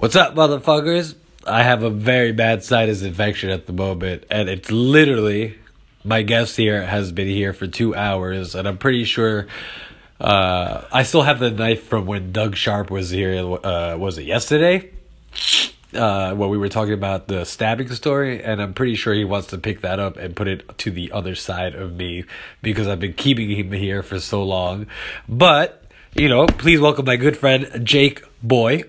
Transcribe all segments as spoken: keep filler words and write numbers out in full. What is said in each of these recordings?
What's up, motherfuckers? I have a very bad sinus infection at the moment, and it's literally my guest here has been here for two hours, and I'm pretty sure uh, I still have the knife from when Doug Sharp was here. Uh, was it yesterday? Uh, when we were talking about the stabbing story, and I'm pretty sure he wants to pick that up and put it to the other side of me because I've been keeping him here for so long. But, you know, please welcome my good friend Jake Boy.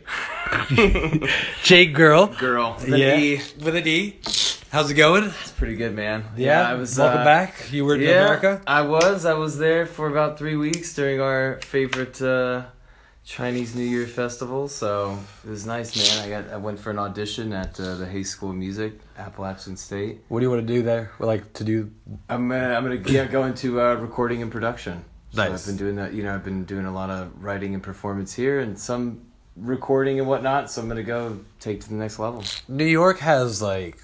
Jake Girl. Girl. With yeah. an E. With an E. How's it going? It's pretty good, man. Yeah, yeah I was. Welcome uh, back. You were in yeah, America? I was. I was there for about three weeks during our favorite uh, Chinese New Year festival. So it was nice, man. I got. I went for an audition at uh, the Hay School of Music, Appalachian State. What do you want to do there? Like to do? I'm. Uh, I'm gonna yeah, go into uh, recording and production. So Nice. I've been doing that. You know, I've been doing a lot of writing and performance here, and some recording and whatnot. So I'm gonna go take to the next level. New York has like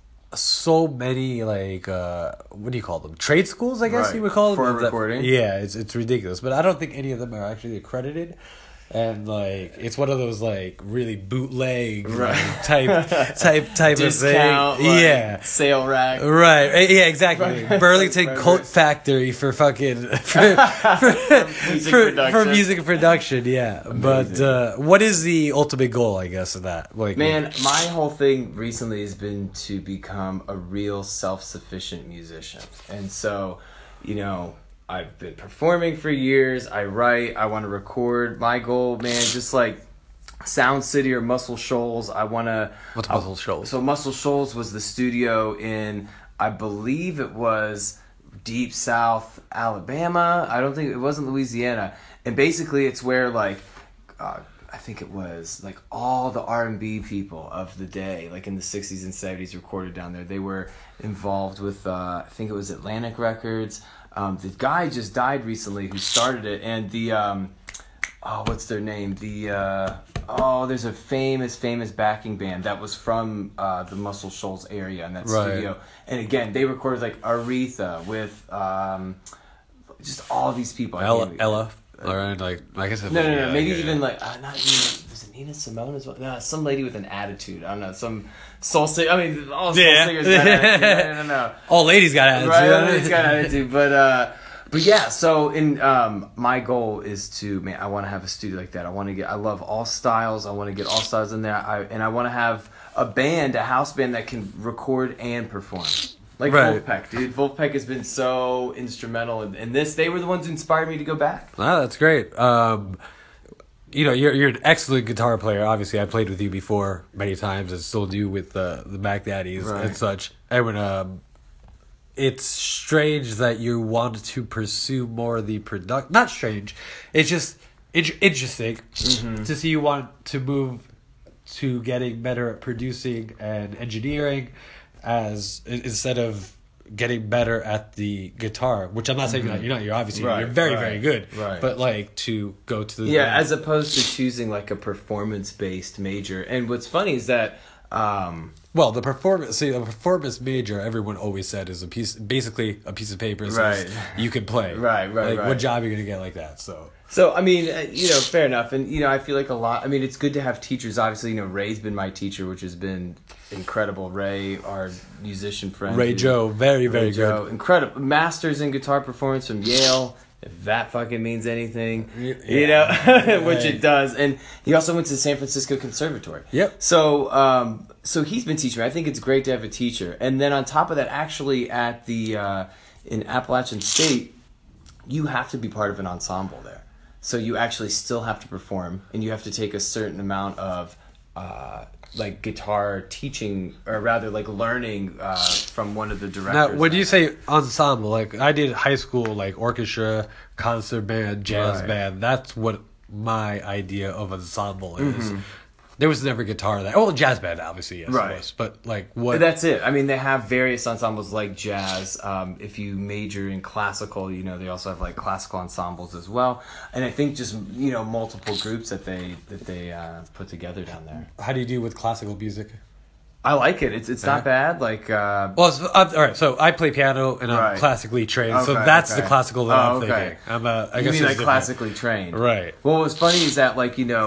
so many like uh what do you call them? Trade schools, I guess Right. you would call them. For Is that- recording? Yeah, it's it's ridiculous. But I don't think any of them are actually accredited. And like it's one of those like really bootleg Right. like, type type type Discount, of thing. like, yeah. sale rack. Right. Yeah, exactly. Right. Burlington Right, Coat right. Factory for fucking for for, music for, for production. music production, yeah. But Amazing. uh, what is the ultimate goal, I guess, of that? Like Man, my whole thing recently has been to become a real self-sufficient musician. And so, you know, I've been performing for years. I write. I want to record. My goal, man, just like Sound City or Muscle Shoals. I want to... What's Muscle Shoals? So Muscle Shoals was the studio in, I believe it was deep south Alabama. I don't think... It wasn't Louisiana. And basically it's where like... Uh, I think it was like all the R and B people of the day, like in the sixties and seventies, recorded down there. They were involved with, uh, I think it was Atlantic Records. Um, the guy just died recently who started it, and the, um, oh, what's their name? The, uh, oh, there's a famous, famous backing band that was from uh, the Muscle Shoals area in that Right. studio. And again, they recorded like Aretha with um, just all these people. I Ella, can't- Ella, all right, like like I said. no, no, no. yeah, Maybe yeah, even yeah. like uh, not even was it Nina Simone as well? No, some lady with an attitude. I don't know. Some soul singer. I mean, all soul Yeah. singers got attitude. No, no, no. all ladies got attitude. Right, everybody's got attitude. But uh, but yeah. So in um, my goal is to man, I want to have a studio like that. I want to get. I love all styles. I want to get all styles in there. I and I want to have a band, a house band that can record and perform. Like Right. Wolfpack, dude. Wolfpack has been so instrumental in, in this. They were the ones who inspired me to go back. Ah, that's great. Um, you know, you're you're an excellent guitar player. Obviously, I played with you before many times, and still do with uh, the Mac Daddies Right. and such. And when um, it's strange that you want to pursue more of the product. Not strange. It's just in- interesting to see you want to move to getting better at producing and engineering, as instead of getting better at the guitar, which I'm not saying that you're not. You're obviously Right, you're very right, very good. right. But like to go to the Yeah, as opposed to choosing like a performance-based major. And what's funny is that um, well the performance. See, the performance major everyone always said is a piece, basically a piece of paper that says Right. you can play. Right, right, Like, right. what job are you gonna get like that? So. So, I mean, uh, you know, fair enough. And, you know, I feel like a lot, I mean, it's good to have teachers. Obviously, you know, Ray's been my teacher, which has been incredible. Ray, our musician friend. Ray who- Joe, very very Ray Joe, good. incredible. Masters in guitar performance from Yale, if that fucking means anything. Y- You yeah. know, which Right. it does. And he also went to the San Francisco Conservatory. Yep. So, um, so he's been teaching me. I think it's great to have a teacher. And then on top of that, actually at the, uh, in Appalachian State, you have to be part of an ensemble there. So you actually still have to perform, and you have to take a certain amount of uh, like guitar teaching, or rather like learning uh, from one of the directors. Now, when you say ensemble, like I did high school, like orchestra, concert band, jazz Right. band. That's what my idea of ensemble is. Mm-hmm. There was never guitar there. Oh, jazz band, obviously, yes, Right. it was. But like But what? that's it. I mean, they have various ensembles like jazz. Um, if you major in classical, you know, they also have like classical ensembles as well. And I think just, you know, multiple groups that they that they uh, put together down there. How do you do with classical music? I like it. It's it's not bad. Like uh, Well, it's, uh, all right. So I play piano and I'm Right. classically trained. so Okay, that's okay. the classical that Oh, I'm okay. thinking. I'm a. I you guess mean it's like different. classically trained, Right. Well, what's funny is that like you know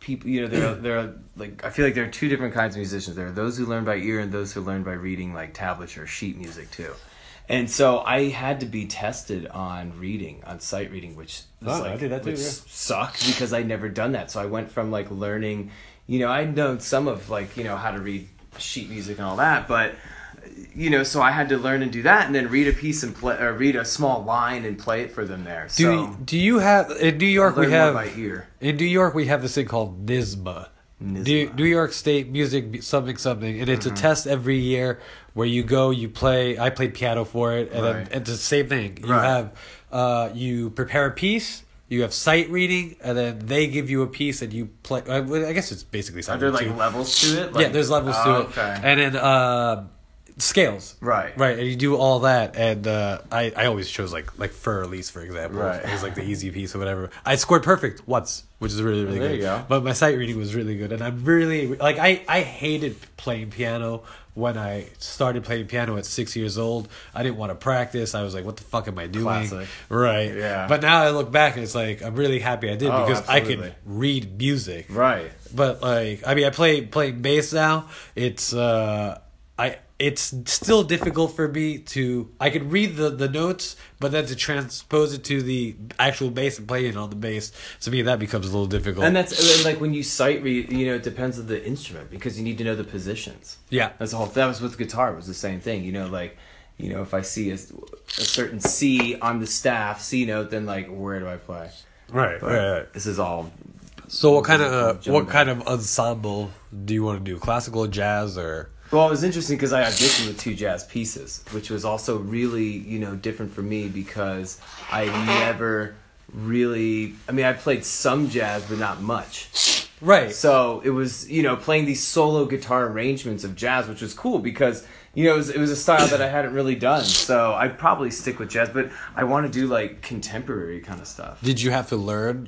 people, you know, there are, there are like I feel like there are two different kinds of musicians. There are those who learn by ear and those who learn by reading like tablature, sheet music too. And so I had to be tested on reading, on sight reading, which was Oh, like I did that too, which yeah. sucked because I'd never done that. So I went from like learning, you know, I'd known some of like, you know, how to read sheet music and all that, but you know, so I had to learn and do that, and then read a piece and play, or read a small line and play it for them there. Do So you, do you have in New York we learn more have by ear. in New York we have this thing called N S M A. N S M A. New, New York State Music something something, and it's Mm-hmm. a test every year where you go, you play. I played piano for it, and Right. then it's the same thing. You Right. have uh, you prepare a piece. You have sight reading, and then they give you a piece, and you play. I I guess it's basically Are something. there like too. levels to it? yeah, Like, there's levels oh, to it, Okay. and then uh, scales. Right. Right, and you do all that, and uh, I, I always chose like like Fur Elise, for example. Right. It was like the easy piece or whatever. I scored perfect once, which is really really there good. you go. But my sight reading was really good, and I'm really like I I hated playing piano when I started playing piano at six years old. I didn't want to practice. I was like, what the fuck am I doing? Classic. Right. Yeah. But now I look back and it's like I'm really happy I did Oh, because I absolutely. could read music. Right. But like, I mean, I play playing bass now. It's uh, I it's still difficult for me to. I can read the, the notes, but then to transpose it to the actual bass and play it on the bass, to me that becomes a little difficult. And that's and like when you sight read, you know, it depends on the instrument because you need to know the positions. yeah, That's the whole. That was with guitar. It was the same thing. You know, like, you know, if I see a, a certain C on the staff, C note, then like, where do I play? right, But right, right. This is all. So what kind of uh, Jumbo. what kind of ensemble do you want to do? Classical, jazz, or Well, it was interesting because I auditioned with two jazz pieces, which was also really, you know, different for me because I never really. I mean, I played some jazz, but not much. right? So it was, you know, playing these solo guitar arrangements of jazz, which was cool because, you know, it was, it was a style that I hadn't really done. So I'd probably stick with jazz, but I want to do like contemporary kind of stuff. Did you have to learn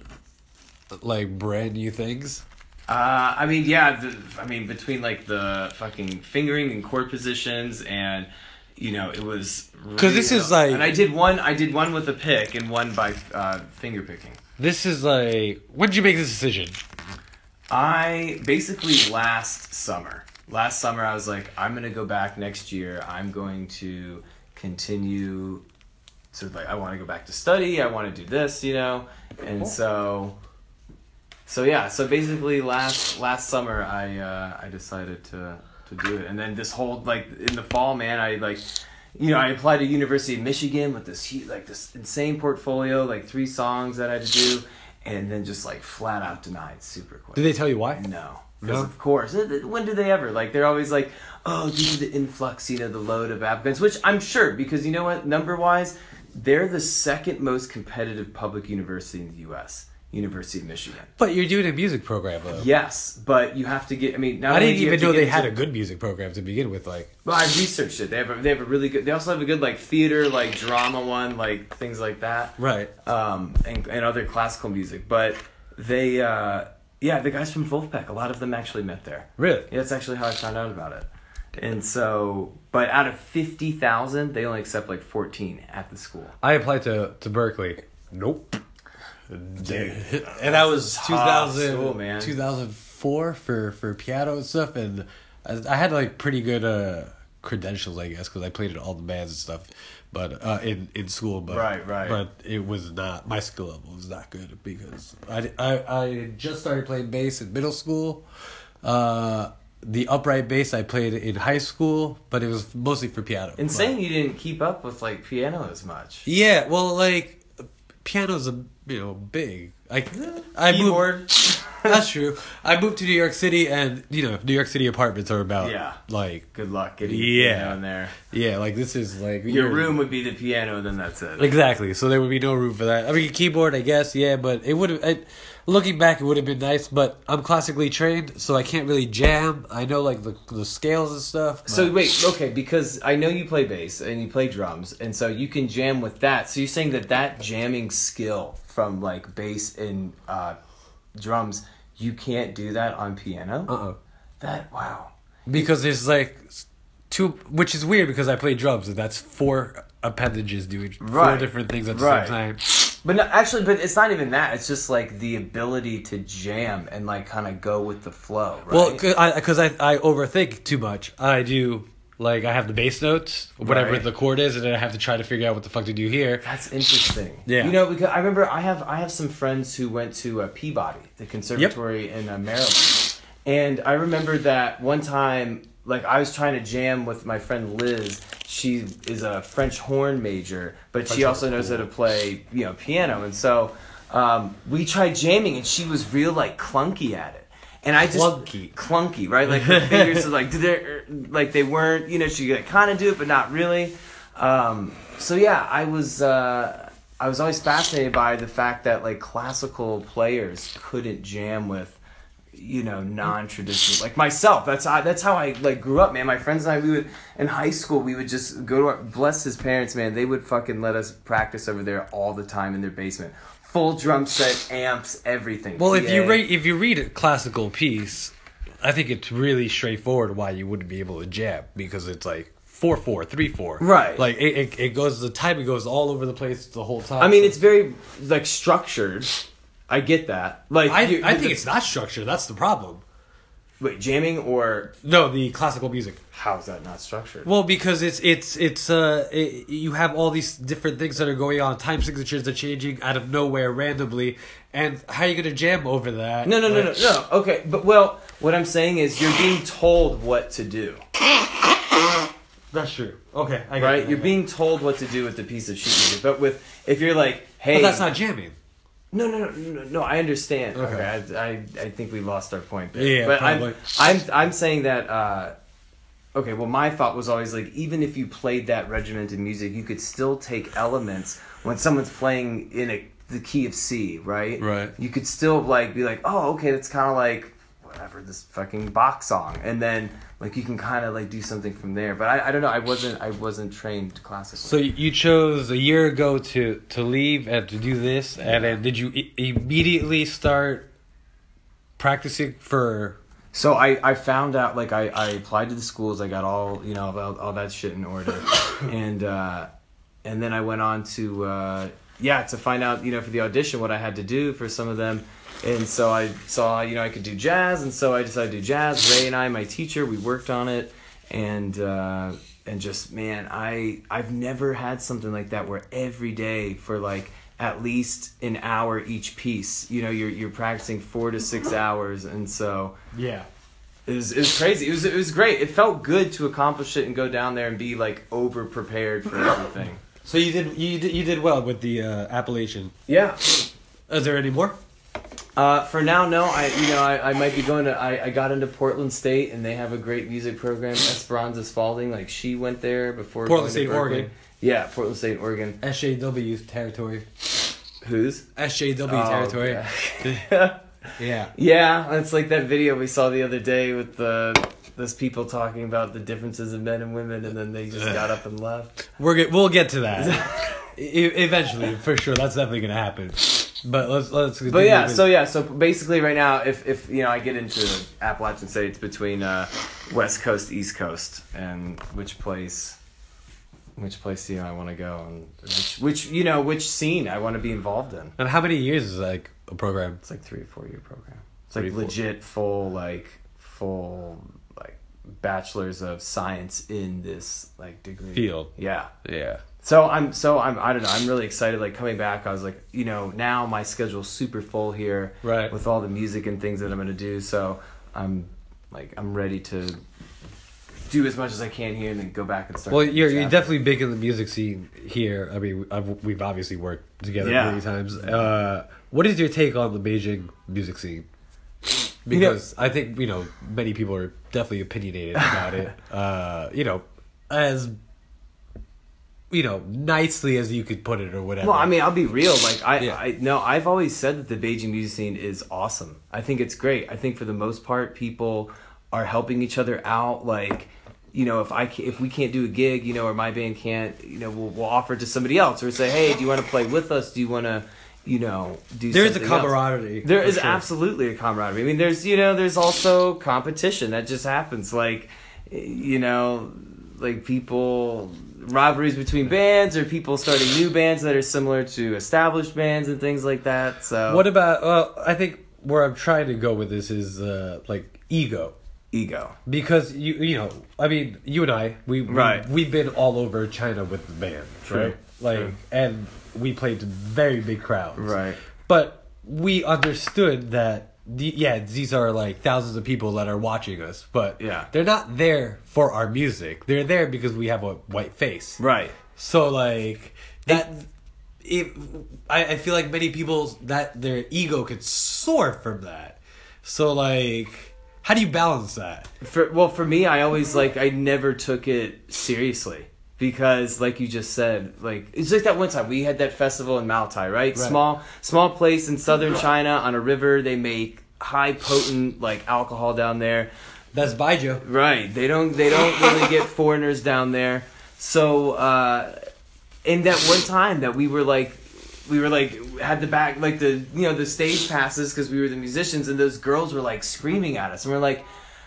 like brand new things? Uh, I mean, yeah, the, I mean, between like the fucking fingering and chord positions and, you know, it was. 'Cause this really- is like- And I did one, I did one with a pick and one by uh, finger picking. This is like, when did you make this decision? I basically last summer. Last summer, I was like, I'm gonna go back next year. I'm going to continue. So like, I want to go back to study. I want to do this, you know, and so, so yeah. So basically, last last summer, I uh, I decided to to do it, and then this whole like in the fall, man, I like. You know, I applied to University of Michigan with this huge, like this insane portfolio, like three songs that I had to do, and then just like flat out denied super quick. Did they tell you why? No. Because No? of course, when do they ever? Like, they're always like, oh, due to the influx, you know, the load of applicants, which I'm sure, because you know what, number-wise, they're the second most competitive public university in the U S, University of Michigan. But you're doing a music program, though. Yes, but you have to get, I mean, not I only didn't do you even have to know get they had a into- good music program to begin with. Like, Well, I researched it. They have a, they have a really good, they also have a good, like, theater, like, drama one, like, things like that. right? Um, and, and other classical music. But they, uh, yeah, the guys from Wolfpack, a lot of them actually met there. Really? Yeah, that's actually how I found out about it. And so, but out of fifty thousand, they only accept like fourteen at the school. I applied to to Berkeley. Nope. Dude, And that was tough two thousand, school, man. two thousand four for, for piano and stuff. And I, I had like pretty good uh, credentials, I guess, because I played in all the bands and stuff. But uh, in, in school, but Right, right. But it was not, my skill level was not good because I, I, I just started playing bass in middle school. Uh, the upright bass I played in high school, but it was mostly for piano. Insane you didn't keep up with like piano as much. Yeah, well, like piano's a you know big. Like I moved. Keyboard. That's true. I moved to New York City, and you know, New York City apartments are about Yeah. like Good luck getting Yeah. piano in there. yeah, like this is like Your you're- room would be the piano, then that's it. Exactly. So there would be no room for that. I mean, keyboard, I guess, yeah, but it would have. Looking back, it would have been nice, but I'm classically trained, so I can't really jam. I know like the the scales and stuff. but- So wait, okay, because I know you play bass and you play drums, and so you can jam with that. So you're saying that that jamming skill from like bass and uh, drums, you can't do that on piano? uh-uh. That wow. Because there's like two, which is weird because I play drums and that's four appendages doing four Right. different things at the Right. same time. But no, actually, but it's not even that. It's just like the ability to jam and like kind of go with the flow, right? Well, because I, I I overthink too much. I do like I have the bass notes, whatever Right. the chord is, and then I have to try to figure out what the fuck to do here. That's interesting. Yeah. You know, because I remember I have I have some friends who went to uh, Peabody, the conservatory in uh, Maryland, and I remember that one time, like I was trying to jam with my friend Liz. She is a French horn major, but she French also horn, knows cool. how to play, you know, piano, and so um, we tried jamming, and she was real like clunky at it. And I just Clunky. clunky, right? Like her fingers, are like did they, like they weren't, you know, she could kind of do it, but not really. Um, so yeah, I was uh, I was always fascinated by the fact that like classical players couldn't jam with, you know, non-traditional. Like myself, that's how, that's how I like grew up, man. My friends and I, we would in high school, we would just go to our, bless his parents, man. They would fucking let us practice over there all the time in their basement. Full drum set, amps, everything. Well, if P A. you read if you read a classical piece, I think it's really straightforward why you wouldn't be able to jam because it's like four four three four. Right. Like it, it, it goes the timing goes all over the place the whole time. I mean, it's very like structured. I get that. Like I you- I the- think it's not structured. That's the problem. wait, jamming or No, the classical music. how is that not structured? Well, because it's it's it's uh it, you have all these different things that are going on. Time signatures are changing out of nowhere randomly, and how are you gonna jam over that? No, no, no, no, Like- no. Okay, but well, what I'm saying is you're being told what to do, That's true. Okay, I get right? it. You're being told what to do with the piece of sheet music. But with if you're like, hey, But that's not jamming. No, no, no, no, no. I understand. Okay. Okay, I, I, I think we lost our point there. Yeah, but probably. I'm, I'm, I'm saying that. Uh, okay, well, my thought was always like, even if you played that regimented music, you could still take elements when someone's playing in a the key of C, right? Right. You could still like be like, oh, okay, that's kind of like whatever this fucking Bach song, and then like you can kind of like do something from there. But I, I don't know. I wasn't, I wasn't trained classically. So you chose a year ago to to leave and to do this, and then did you I- immediately start practicing for? So I, I found out, like, I, I applied to the schools. I got all, you know, all, all that shit in order. and uh, and then I went on to, uh, yeah, to find out, you know, for the audition what I had to do for some of them. And so I saw, you know, I could do jazz. And so I decided to do jazz. Ray and I, my teacher, we worked on it. And uh, and just, man, I, I've never had something like that where every day for, like, at least an hour each piece. You know, you're you're practicing four to six hours. And so... Yeah. It was, it was crazy. It was it was great. It felt good to accomplish it and go down there and be like over prepared for everything. So you did you did, you did well with the uh, Appalachian. Yeah. Is there any more? Uh, for now, no. I you know I, I might be going to. I, I got into Portland State and they have a great music program. Esperanza Spalding, like she went there before. Portland going to State, Berkeley. Oregon. Yeah, Portland State, Oregon. S J W territory. Whose? S J W Oh, territory. yeah. Yeah. Yeah, it's like that video we saw the other day with the those people talking about the differences of men and women, and then they just got up and left. We're get, we'll get to that E- eventually for sure. That's definitely gonna happen. But let's let's. But yeah, so yeah, so basically right now, if if you know I get into Appalachian State, it's between uh, West Coast, East Coast, and which place, which place do you know I want to go, and which, which you know which scene I want to be involved in. And how many years is like a program? It's like three or four year program. It's like Three, four. legit full like full like bachelor's of science in this like degree Field. Yeah. Yeah. So I'm so I'm I don't know I'm really excited. Like coming back, I was like, you know, now my schedule's super full here, Right. with all the music and things that I'm gonna do. So I'm like I'm ready to do as much as I can here and then go back and start. Well, the you're you're chapter. definitely big in the music scene here. I mean, I've, we've obviously worked together Yeah. many times. Uh, what is your take on the Beijing music scene? You know- Because I think you know many people are definitely opinionated about it. Uh, you know, as you know, nicely as you could put it or whatever. Well, I mean, I'll be real. Like I, Yeah. I no, I've always said that the Beijing music scene is awesome. I think it's great. I think for the most part, people are helping each other out. Like, you know, if I ca- if we can't do a gig, you know, or my band can't, you know, we'll, we'll offer it to somebody else or say, hey, do you want to play with us? Do you want to, you know, do there is a something else? camaraderie. There for is sure. absolutely a camaraderie. I mean, there's you know, there's also competition that just happens. Like, you know, like people rivalries between bands, or people starting new bands that are similar to established bands and things like that. So what about? Well, I think where I'm trying to go with this is uh, like ego. Ego. Because you you know, I mean, you and I, we, we Right. we've been all over China with the band, True. right? Like, True. and we played to very big crowds, Right. But we understood that, the, yeah, these are like thousands of people that are watching us, but Yeah. they're not there for our music. They're there because we have a white face, Right. So like that. It, I, I feel like many people that their ego could soar from that. So like, how do you balance that? For, well, for me, I always like I never took it seriously because, like you just said, like it's like that one time we had that festival in Maotai, right? Right. Small, small place in southern China on a river. They make high potent like alcohol down there. That's Baijiu. Right. They don't. They don't really get foreigners down there. So, uh, in that one time that we were like. We were like had the back like the you know the stage passes because we were the musicians, and those girls were like screaming at us, and we're like,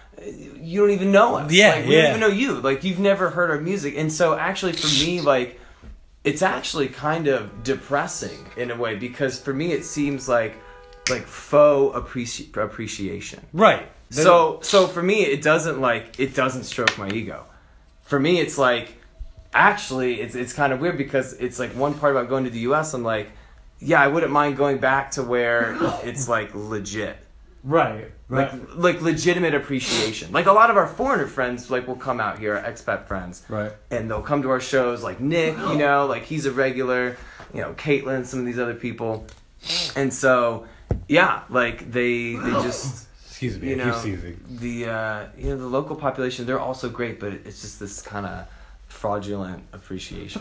you don't even know us. Yeah, like, we yeah. don't even know you. Like you've never heard our music, and so actually for me, like it's actually kind of depressing in a way because for me it seems like like faux appreci- appreciation. Right. So so for me it doesn't like it doesn't stroke my ego. For me it's like. Actually, it's it's kind of weird because it's like one part about going to the U S I'm like, yeah, I wouldn't mind going back to where it's like legit, Right. like like legitimate appreciation. Like a lot of our foreigner friends like will come out here, our expat friends, Right. and they'll come to our shows. Like Nick, you know, like he's a regular, you know, Caitlin, some of these other people, and so yeah, like they they just. Excuse me. You I keep know, sneezing. the uh, you know the local population, they're also great, but it's just this kind of fraudulent appreciation.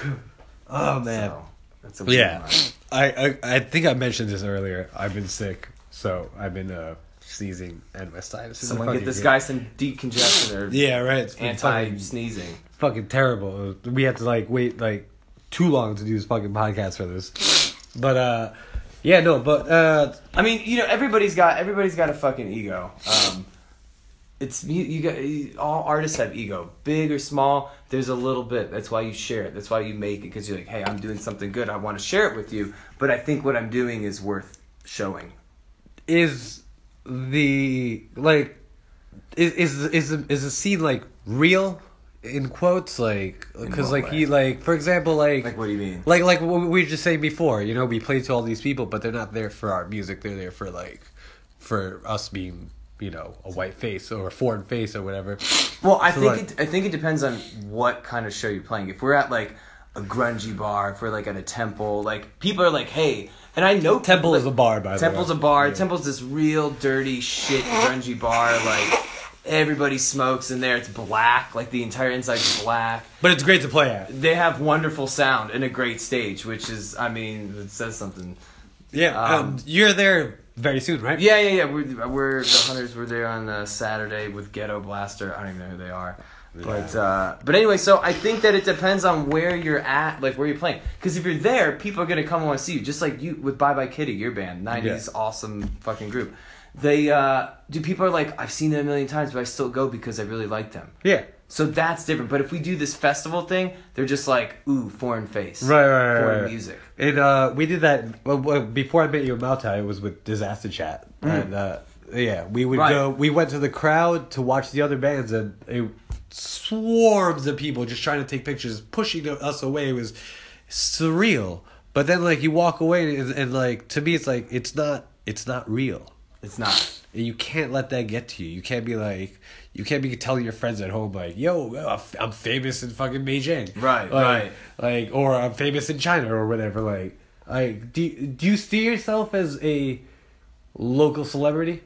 Oh man. So, that's a weird Yeah. one. I, I I think I mentioned this earlier. I've been sick, so I've been uh, sneezing and my sinus is Someone fucking get this good. guy some decongestion or Yeah, right. It's been fucking, anti-sneezing. fucking terrible. We had to like wait like too long to do this fucking podcast for this. But uh, yeah, no, but uh, I mean, you know, everybody's got everybody's got a fucking ego. Um, it's you, you got you, all artists have ego, big or small. There's a little bit. That's why you share it. That's why you make it because you're like, hey, I'm doing something good. I want to share it with you. But I think what I'm doing is worth showing. is the like is is is the, is the scene like real in quotes like because what like way? he like for example like Like, what do you mean? like like what we were just saying before, you know, we play to all these people, but they're not there for our music. They're there for like for us being, you know, a white face or a foreign face or whatever. Well, I So, think like- it, I think it depends on what kind of show you're playing. If we're at like a grungy bar, if we're like at a temple, like people are like, hey, and I know Temple people, is a bar, by the way. Temple's a bar. Yeah. Temple's this real dirty shit grungy bar. Like everybody smokes in there. It's black. Like the entire inside's black. But it's great to play at. They have wonderful sound and a great stage, which is, I mean, it says something. Yeah, Um, um, you're there very soon, right? Yeah, yeah, yeah. We're we're the Hunters were there on uh, Saturday with Ghetto Blaster. I don't even know who they are. But uh, but anyway, so I think that it depends on where you're at, like where you're playing. Because if you're there, people are gonna come and want to see you. Just like you with Bye Bye Kitty, your band, nineties awesome fucking group. They uh, do people are like, I've seen them a million times, but I still go because I really like them. Yeah. So that's different. But if we do this festival thing, they're just like, ooh, foreign face, Right, right, right, foreign right. music. And uh, we did that well, well, before I met you in Malta. It was with Disaster Chat, Mm. and uh, yeah, we would Right. go. We went to the crowd to watch the other bands, and it, swarms of people just trying to take pictures, pushing us away. It was surreal. But then, like, you walk away, and, and like to me, it's like it's not. It's not real. It's not. You can't let that get to you. You can't be like, you can't be telling your friends at home like, "Yo, I'm famous in fucking Beijing," Right, like, right. like, or I'm famous in China or whatever. Like, like, do do you see yourself as a local celebrity?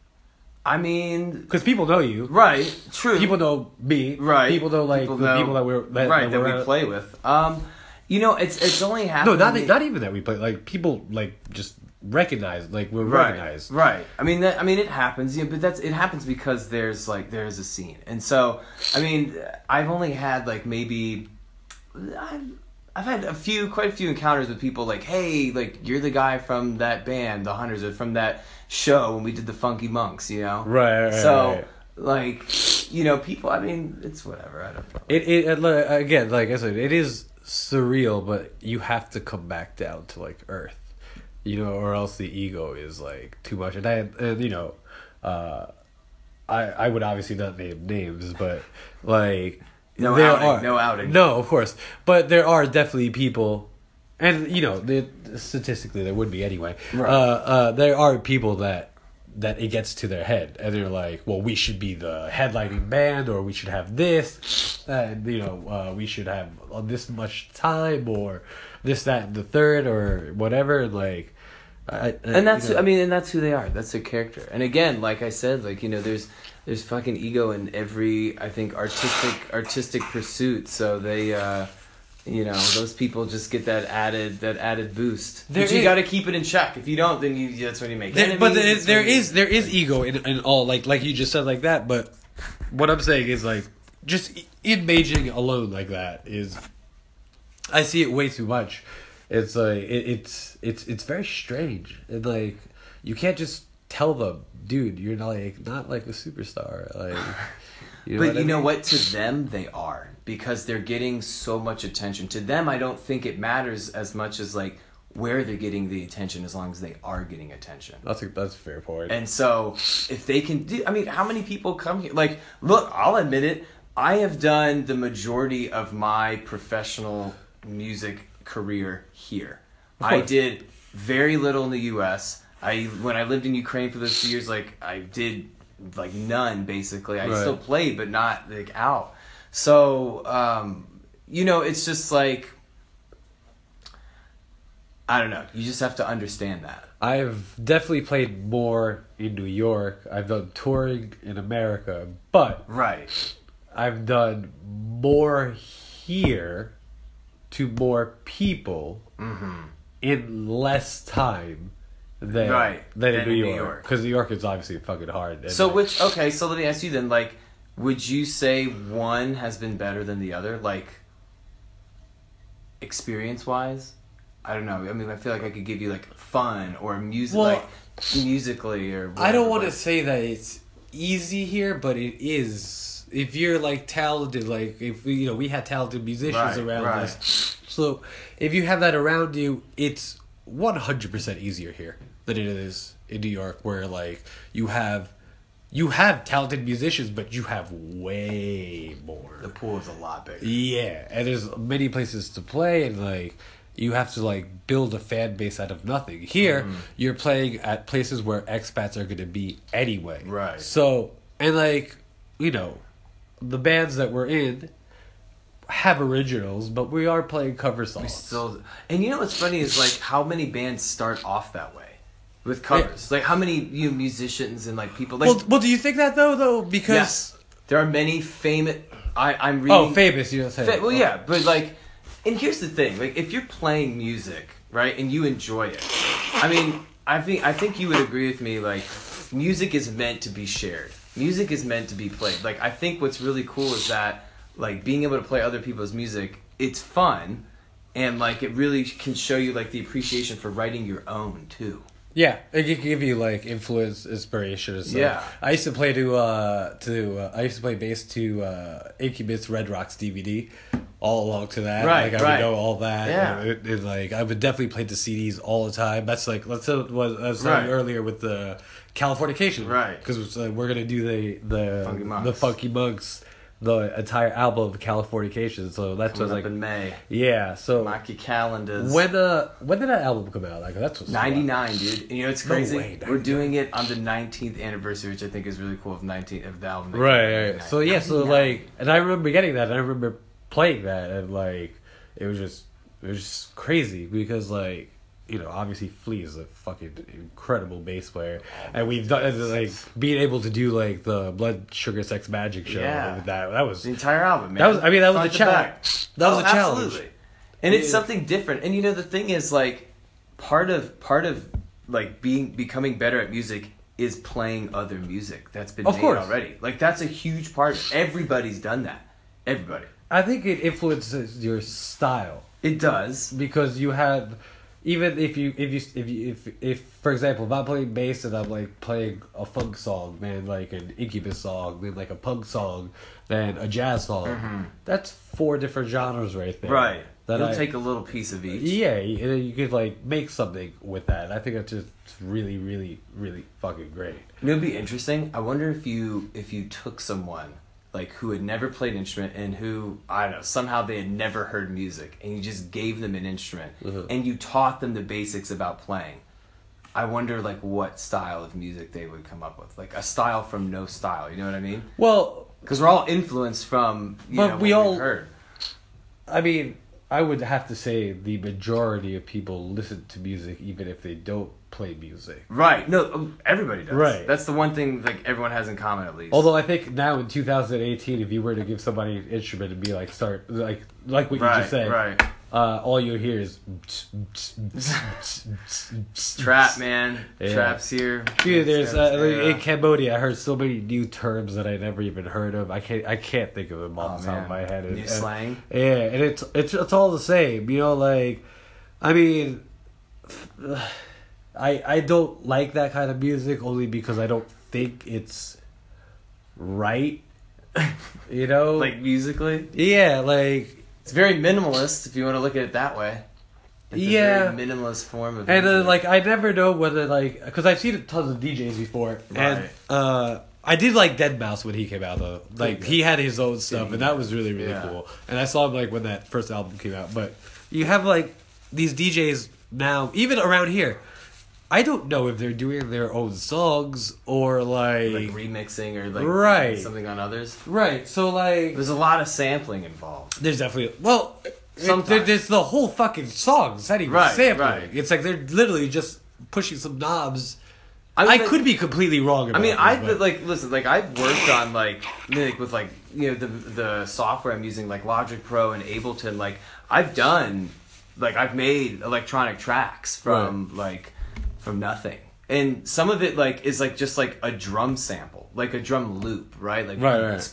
I mean, Because people know you, right, true. people know me, Right. People know like People the know- people that we're that, right that, we're we at. play with. Um, you know, it's it's only No, happened. not to me- not even that we play. Like people like just recognize, like we're right, recognized. right. I mean, that, I mean, it happens. Yeah, but that's it happens because there's like there's a scene, and so I mean, I've only had like maybe, I've, I've had a few, quite a few encounters with people like, hey, like you're the guy from that band, the Hunters, or from that show when we did the Funky Monks, you know? Right, right, So. right. Like, you know, people. I mean, it's whatever. I don't know. It it it li- again, like I said, it is surreal, but you have to come back down to like earth, you know, or else the ego is like too much. And I, and you know, uh, I I would obviously not name names, but like No there outing, are no outing. no, of course, but there are definitely people, and you know, the, statistically there would be anyway. Right. Uh, uh, there are people that. that it gets to their head and they're like, well, we should be the headlining band, or we should have this, and you know, uh, we should have this much time, or this, that, and the third, or whatever. Like, I, I, And that's, you know. I mean, and that's who they are. That's their character. And again, like I said, like, you know, there's there's fucking ego in every, I think, artistic artistic pursuit. So they, uh, you know, those people just get that added that added boost. There but you is- got to keep it in check. If you don't, then you that's when you make There, enemies. but there, that's there when you- is there is ego in, in all, like like you just said, like that. But what I'm saying is, like, just in Beijing alone, like that is, I see it way too much. It's like it, it's it's it's very strange, and like you can't just tell them, dude, you're not like not like a superstar, like. You know But what you I know mean? what? To them, they are, because they're getting so much attention. To them, I don't think it matters as much as like where they're getting the attention, as long as they are getting attention. That's a that's a fair point. And so, if they can do, I mean, how many people come here? Like, look, I'll admit it. I have done the majority of my professional music career here. Of I course. did very little in the U S. I when I lived in Ukraine for those two years, like I did like none basically. I Right. still played, but not like out. So, um, you know, it's just like, I don't know. You just have to understand that. I've definitely played more in New York. I've done touring in America, but Right. I've done more here to more people Mm-hmm. in less time than Right, than, than in New in New York. York. Because New York is obviously fucking hard. and, So like, which okay, so let me ask you then, like, would you say one has been better than the other, like experience wise? I don't know. I mean, I feel like I could give you like fun or music, Well, like musically or. Whatever, I don't want to but- say that it's easy here, but it is. If you're like talented, like if we, you know, we had talented musicians Right, around right. us. So if you have that around you, it's one hundred percent easier here than it is in New York, where like you have, you have talented musicians, but you have way more. The pool is a lot bigger. Yeah, and there's many places to play, and like you have to like build a fan base out of nothing. Here, Mm-hmm. you're playing at places where expats are going to be anyway. Right. So, and like, you know, the bands that we're in have originals, but we are playing cover songs. We still, and you know what's funny is like how many bands start off that way with covers. Like how many you know, musicians and like people. Like, well, well, do you think that though? Though because yes, there are many famous. I I'm reading. oh, famous, you know, what I'm saying. Fa- well, yeah, but like, and here's the thing: like, if you're playing music, right, and you enjoy it, I mean, I think I think you would agree with me. Like, music is meant to be shared. Music is meant to be played. Like, I think what's really cool is that, like, being able to play other people's music, it's fun, and like, it really can show you like the appreciation for writing your own too. Yeah, it can give you like influence, inspiration, and stuff. Yeah. I used to play to uh to uh, I used to play bass to uh, Incubus Red Rocks D V D, all along to that. Right, like I right. would know all that. Yeah. and it, it, like I would definitely play the C Ds all the time. That's like let's say what I was saying Right. earlier with the Californication, Right. Because uh, we're gonna do the the Funky Monks. the Funky Monks, the entire album of Californication. So that's Coming was up like in May. yeah. So Mark your calendars. when uh when did that album come out? Like that's what's ninety-nine, dude. And you know what's No crazy? way, We're ninety-nine. doing it on the nineteenth anniversary, which I think is really cool of nineteenth of the album. that Right, came out in right. So yeah, so ninety-nine. like, and I remember getting that, and I remember playing that, and like, it was just, it was just crazy because like, you know, obviously Flea is a fucking incredible bass player, and we've done like being able to do like the Blood Sugar Sex Magic show. Yeah. That that was the entire album, man. that was I mean that was Front a to challenge. back. That was Oh, a challenge. Absolutely. And it's Yeah. something different. And you know the thing is like part of part of like being becoming better at music is playing other music that's been Of made course. already. Like that's a huge part. Everybody's done that. Everybody. I think it influences your style. It does. Because you have, even if you if you if you if if for example, if I'm playing bass and I'm like playing a funk song, then like an Incubus song, then like a punk song, then a jazz song, Mm-hmm. that's four different genres right there. Right. That You'll I, take a little piece of each. yeah, and then you could like make something with that. I think that's just really, really, really fucking great. You know, it'd be interesting. I wonder if you if you took someone like who had never played an instrument and who I don't know somehow they had never heard music, and you just gave them an instrument Mhm. and you taught them the basics about playing. I wonder like what style of music they would come up with, like a style from no style. You know what I mean? Well, Because we're all influenced from you But know we what all- we've heard. I mean, I would have to say the majority of people listen to music even if they don't play music. Right. No, everybody does. Right. That's the one thing like everyone has in common at least. Although I think now in two thousand eighteen, if you were to give somebody an instrument and be like, start, like like what you right, just said, right. uh, all you hear is... Trap, man. Yeah. Trap's here. Dude, there's uh, Yeah. in Cambodia. I heard so many new terms that I never even heard of. I can't. I can't think of them off Oh, the top man. of my head. New And- slang. Yeah, and it's it's it's all the same. You know, like, I mean, I I don't like that kind of music only because I don't think it's right. You know, Like musically. yeah, like. It's very minimalist if you want to look at it that way. It's Yeah. a very minimalist form of And uh, music. like I never know whether like because I've seen tons of D Js before, and Right. uh, I did like Deadmau five when he came out though. Like he had his own stuff, and that was really really Yeah. cool. And I saw him like when that first album came out. But you have like these D Js now, even around here. I don't know if they're doing their own songs or like, like remixing or like Right. something on others. right. So like, There's a lot of sampling involved. there's definitely well, Sometimes. there- there's the whole fucking song. It's not even Right, sampling. right. It's like they're literally just pushing some knobs. I, I mean, could be completely wrong about I mean, this, I but- like listen. Like I've worked on like like with like you know the the software I'm using like Logic Pro and Ableton. Like I've done like I've made electronic tracks from like from nothing, and some of it like is like just like a drum sample, like a drum loop, right? Like Right, right.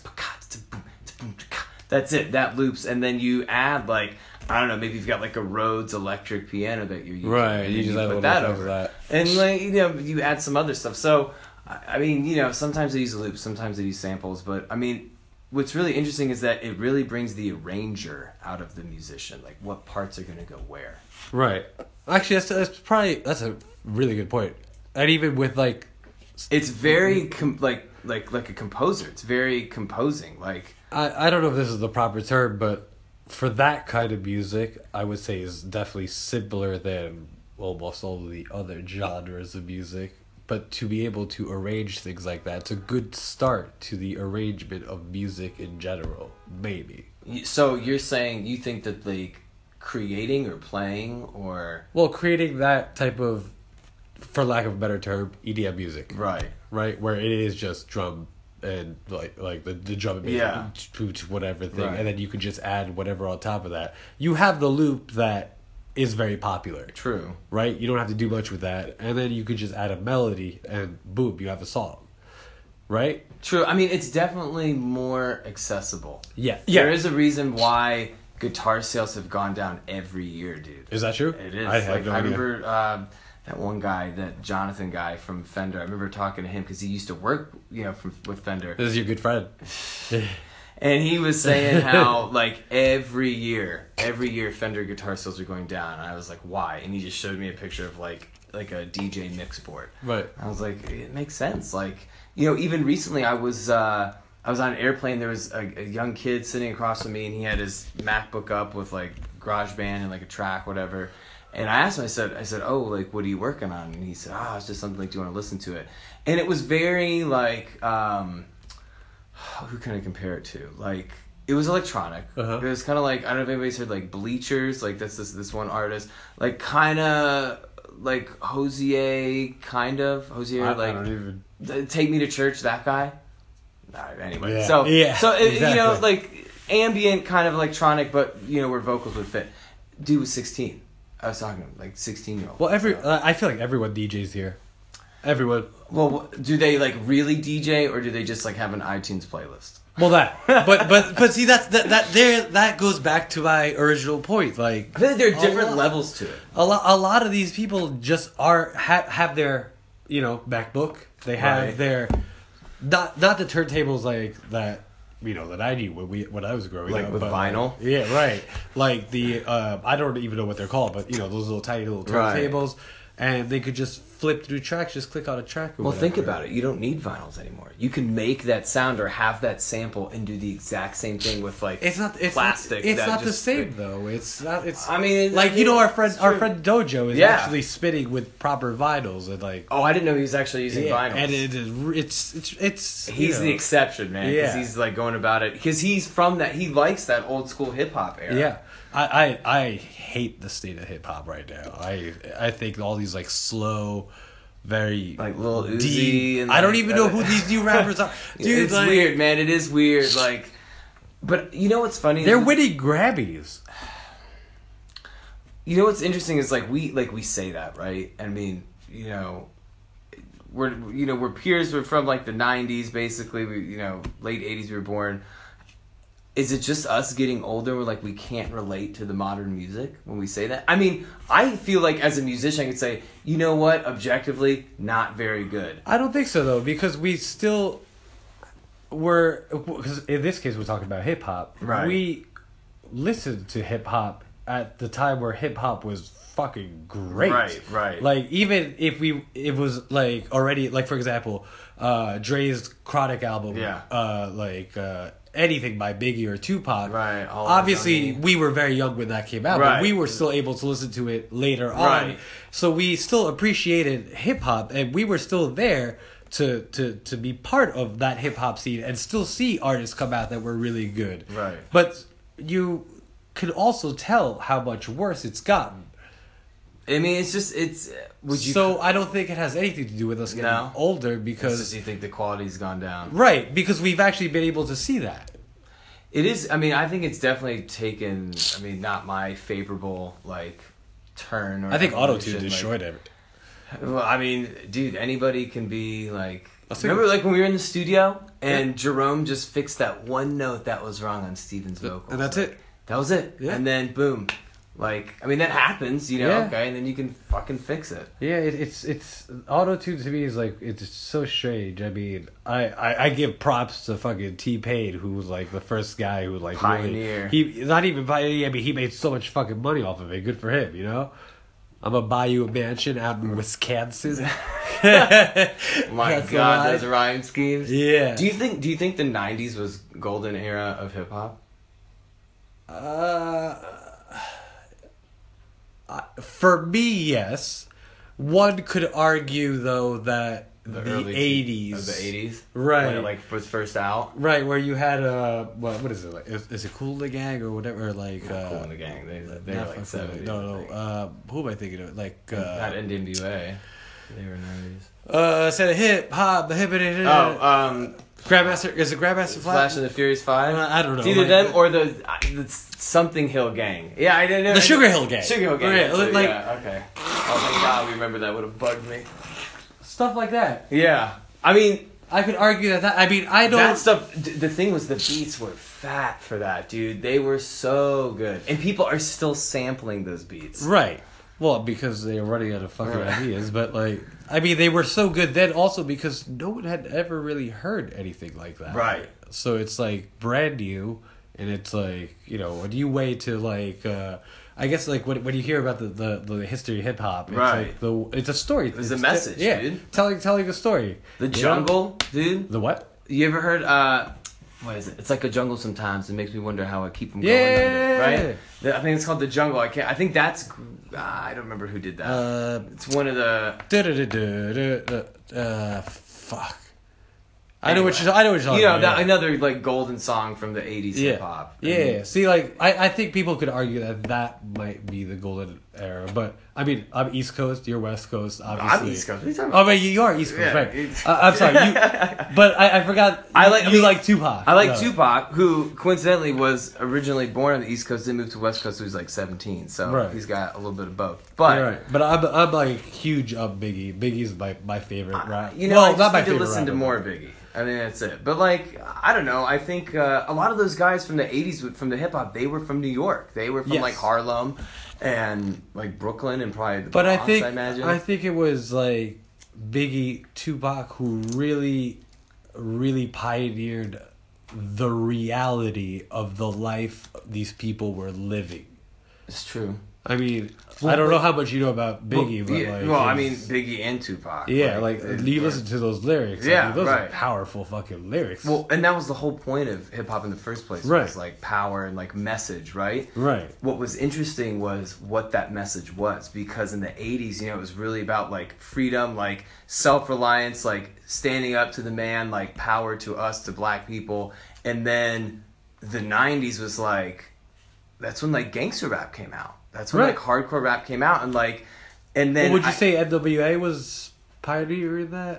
That's it. That loops, and then you add like. I don't know. Maybe you've got like a Rhodes electric piano that you're using. Right, and you then just add a put little that effect over of that. and like you know, you add some other stuff. So, I I mean, you know, sometimes they use loops, sometimes they use samples. But I mean, what's really interesting is that it really brings the arranger out of the musician. Like, what parts are going to go where? right. Actually, that's that's probably that's a really good point. And even with like, It's very com- like like like a composer. It's very composing. Like, I I don't know if this is the proper term, but for that kind of music, I would say is definitely simpler than almost all the other genres of music. But to be able to arrange things like that, it's a good start to the arrangement of music in general. Maybe. y- so you're saying you think that like creating or playing or Well, creating that type of, for lack of a better term, E D M music, right. right? Where it is just drum and like like the, the drum and bass, Yeah. like, whatever thing, Right. and then you could just add whatever on top of that. You have the loop that is very popular, True. right? You don't have to do much with that, and then you could just add a melody, and boom, you have a song, right? True. I mean, it's definitely more accessible. Yeah, There is a reason why guitar sales have gone down every year, dude. Is that true? It is. I have like no I idea. remember um, that one guy, that Jonathan guy from Fender. I remember talking to him because he used to work, you know, from, with Fender, This is your good friend. and he was saying how like every year, every year Fender guitar sales are going down. And I was like, why? And he just showed me a picture of like like a D J mix board. Right. I was like, it makes sense. Like, you know, even recently I was uh, I was on an airplane. There was a, a young kid sitting across from me, and he had his MacBook up with like GarageBand and like a track, whatever. And I asked him, I said, I said, oh, like, what are you working on? And he said, oh, it's just something like, do you want to listen to it? And it was very like, um, who can I compare it to? Like, it was electronic. Uh-huh. It was kind of like, I don't know if anybody's heard like Bleachers, like that's this this one artist, like kind of like Hosier, kind of Hosier, I, like. I don't even. Th- Take Me to Church, that guy. Alright, anyway, Yeah. so Yeah, so it, you know, exactly. like ambient kind of electronic, but you know where vocals would fit. Dude was sixteen. I was talking to him, like sixteen year old. Well, every uh, I feel like everyone D Js here. Everyone. Well, wh- do they like really D J or do they just like have an iTunes playlist? Well, that, but but but see, that's that that there that goes back to my original point. Like, I feel like there are different lot, levels to it. A lot, a lot of these people just are have have their, you know, MacBook. They have Right. their, not not the turntables like that. You know that I knew when we when I was growing Like up, with but, vinyl? yeah, right. Like the uh, I don't even know what they're called, but you know those little tiny little Right. turntables, and they could just flip through tracks, just click on a track. Or Well, whatever. think about it. You don't need vinyls anymore. You can make that sound or have that sample and do the exact same thing with like It's not. It's plastic. Not, it's that not the just- same though. It's not. It's. I mean, it- like you know, our it's friend, our true. friend Dojo is Yeah. actually spinning with proper vinyls and like. Oh, I didn't know he was actually using yeah, vinyls. and it is. It's. It's. It's. you He's know, the exception, man. Because Yeah. he's like going about it. Because he's from that. He likes that old school hip hop era. Yeah, I, I I hate the state of hip hop right now. I I think all these like slow, very Like Lil Uzi deep. and I don't like- even know who these new rappers are, dude. it's like, weird, man. It is weird. Like, but you know what's funny? They're winning Grammys. You know what's interesting is like we like we say that, right? I mean, you know, we're you know we're peers. We're from like the nineties, basically. We you know late eighties we were born. Is it just us getting older? We're like we can't relate to the modern music when we say that. I mean, I feel like as a musician, I could say, you know what, objectively, not very good. I don't think so though, because we still were. Because in this case, we're talking about hip hop. Right. We listened to hip hop at the time where hip hop was fucking great. Right, right. Like even if we, it was like already like for example, uh, Dre's Chronic album. Yeah. Uh, like uh, anything by Biggie or Tupac. Right, all Obviously, eyes on me. we were very young when that came out, Right. but we were still able to listen to it later on. Right. So we still appreciated hip hop, and we were still there to to to be part of that hip hop scene, and still see artists come out that were really good. Right. But you could also tell how much worse it's gotten. I mean, it's just it's. Would you? So I don't think it has anything to do with us getting No. older It's because just you think the quality's gone down. right because we've actually been able to see that. It is. I mean, I think it's definitely taken. I mean, not my favorable like turn. Or I think auto evolution, tune like- destroyed it. Well, I mean, dude, anybody can be like. I'll think- Remember, like when we were in the studio and Jerome just fixed that one note that was wrong on Steven's vocals, And that's like, it. That was it. Yeah. And then boom, like I mean that happens, you know. Yeah. Okay, and then you can fucking fix it. Yeah, it, it's it's auto tune to me is like it's so strange. I mean, I, I, I give props to fucking T Pain, who was like the first guy who like Pioneer. Really, he not even pioneer. I mean, he made so much fucking money off of it. Good for him, you know. I'm gonna buy you a mansion out in Wisconsin. My That's the God, line. those rhyme schemes. Yeah. Do you think? Do you think the nineties was golden era of hip hop? Uh, uh, for me, yes. One could argue though that the, early eighties, of the eighties, right? when it, like was first out. Right, where you had uh, what what is it like? Is, is it Cool in the Gang or whatever? Or like uh, Cool in the Gang. They they not were like Cool- seventies. No, no. Uh, who am I thinking of? Like uh, Not N W A. They were nineties. uh, said a hip hop, the hip it. Oh, um, Grandmaster is it Grandmaster Flash Flash? and the Furious Five. Uh, I don't know, It's either like- them or the, uh, the something Hill Gang. Yeah, I didn't know. The Sugar Hill Gang. Sugar Hill Gang. Right, actually, like- yeah, okay. Oh my God, we remember that would have bugged me. Stuff like that. Yeah, I mean I could argue that, that I mean I don't. that stuff. d- The thing was, the beats were fat for that, dude. They were so good, and people are still sampling those beats. Right. Well, because they were running out of fucking Right. ideas, but like, I mean, they were so good then also because no one had ever really heard anything like that. Right. So it's like brand new, and it's like, you know, when you wait to like, uh, I guess like when when you hear about the, the, the history of hip hop, it's Right. like the it's a story. It's a It's message, yeah, dude. Telling telling a story. The You know? jungle, dude. The what? You ever heard? uh What is it? It's like a jungle sometimes. It makes me wonder how I keep from Yeah. going under, right? The- I think it's called the jungle. I can't. I think that's. Uh, I don't remember who did that. Uh, it's one of the. da-da-da-da-da, uh, fuck. I know what Anyway. you're. I know what you're talking You know, about. that, yeah. another like golden song from the eighties Yeah. hip hop. Yeah. See, like, I, I think people could argue that that might be the golden era. But I mean, I'm East Coast. You're West Coast. Obviously, I'm East Coast. What are you talking Oh, about? but you you are East Coast, Yeah, right? it's- Uh, I'm sorry. You, but I, I forgot. I like- You I mean, like Tupac. I like No. Tupac, who coincidentally was originally born on the East Coast, then moved to West Coast when he was like seventeen. So Right. he's got a little bit of both. But You're right. But I'm I'm like huge up Biggie. Biggie's my my favorite rap. you know, well, I just not my need to favorite listen to rapper, more but- Biggie. I mean, that's it. But like, I don't know. I think uh, a lot of those guys from the eighties, from the hip hop, they were from New York. They were from Yes. like Harlem and like Brooklyn and probably the But Bronx, I think I imagine. I think it was like Biggie, Tupac who really, really pioneered the reality of the life these people were living. It's true. I mean, Well, I don't but- know how much you know about Biggie, well, but yeah, like, well, I mean, it's- Biggie and Tupac. yeah, like, it- you listen to those lyrics. I Yeah, mean, those right. are powerful fucking lyrics. Well, and that was the whole point of hip hop in the first place. Right. Was like power and like message, right? right. What was interesting was what that message was, because in the eighties, you know, it was really about like freedom, like self-reliance, like standing up to the man, like power to us, to black people. And then the nineties was like, that's when like gangster rap came out. That's when Right. like hardcore rap came out. And like, and then Well, would you I- say N W A was pioneering that?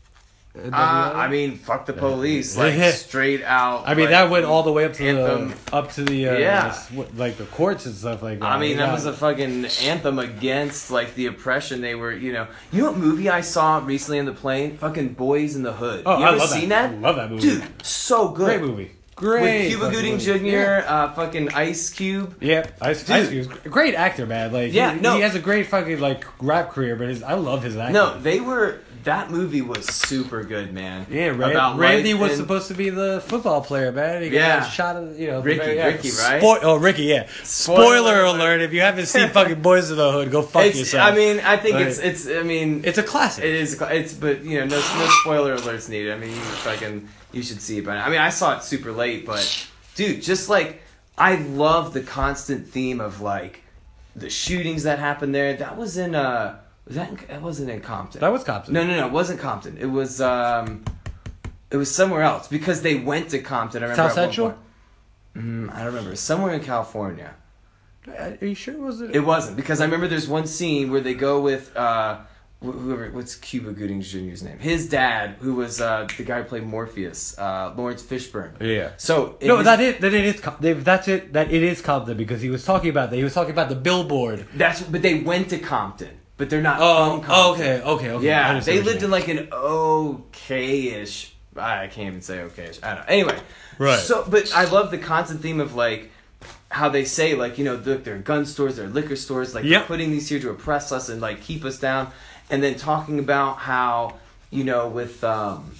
N W A? Uh, I mean, fuck the police, like straight out. I mean, like, that went all the way up to anthem. the up to the uh, Yeah. s- what- like the courts and stuff like that. I mean, that Yeah. was a fucking anthem against like the oppression they were, you know. You know what movie I saw recently on the plane? Fucking Boys in the Hood. Oh, you I ever love seen that. that? I love that movie. Dude, so good. Great movie. Great. With Cuba fucking Gooding movie. Junior, uh, fucking Ice Cube. Yeah, Ice, Dude. Ice Cube's a great actor, man. Like, Yeah, he, no. he has a great fucking like rap career, but his, I love his acting. No, they were. That movie was super good, man. yeah, Ran- About Randy life was and- supposed to be the football player, man. He Yeah. got shot at, you know, the Ricky, very- yeah. Ricky, right? Spoil- oh, Ricky, yeah. Spoiler Spoiler, alert. alert! If you haven't seen fucking Boys in the Hood, go fuck It's, yourself. I mean, I think Like, it's it's. I mean, it's a classic. It is. It's but you know no no spoiler alerts needed. I mean, you fucking you should see it by now. I mean, I saw it super late, but dude, just like I love the constant theme of like the shootings that happened there. That was in uh was that in, that wasn't in Compton. That was Compton. No, no, no, it wasn't Compton. It was um it was somewhere else because they went to Compton. I remember South at one Central? point. Mm, I don't remember. Somewhere in California. Are you sure it wasn't? It wasn't because I remember there's one scene where they go with uh, wh- whoever. What's Cuba Gooding Junior's name? His dad, who was uh, the guy who played Morpheus, uh, Lawrence Fishburne. Yeah. So in No, his- that it that it is Com- they- that's it that it is Compton because he was talking about that. He was talking about the billboard. that's but they went to Compton, but they're not Oh, from Compton. okay, okay, okay. I Yeah, understand they what you lived in mean. like an okay-ish. I can't even say okay-ish. I don't know. Anyway, Right. So, but I love the constant theme of like how they say like you know look, there are gun stores, there are liquor stores, like Yep. they're putting these here to oppress us and like keep us down, and then talking about how you know with um,